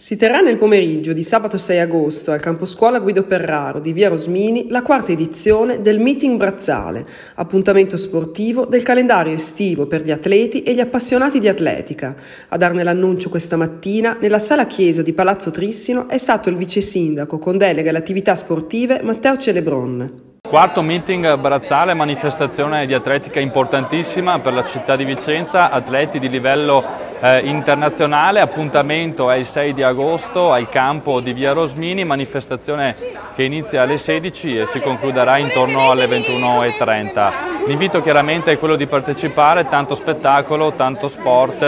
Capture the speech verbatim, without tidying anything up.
Si terrà nel pomeriggio di sabato sei agosto al camposcuola Guido Perraro di via Rosmini la quarta edizione del Meeting Brazzale, appuntamento sportivo del calendario estivo per gli atleti e gli appassionati di atletica. A darne l'annuncio questa mattina nella sala chiesa di Palazzo Trissino è stato il vice sindaco con delega alle attività sportive Matteo Celebron. Quarto meeting Brazzale, manifestazione di atletica importantissima per la città di Vicenza, atleti di livello eh, internazionale, appuntamento è il sei di agosto al campo di via Rosmini, manifestazione che inizia alle sedici e si concluderà intorno alle ventuno e trenta. L'invito chiaramente è quello di partecipare, tanto spettacolo, tanto sport.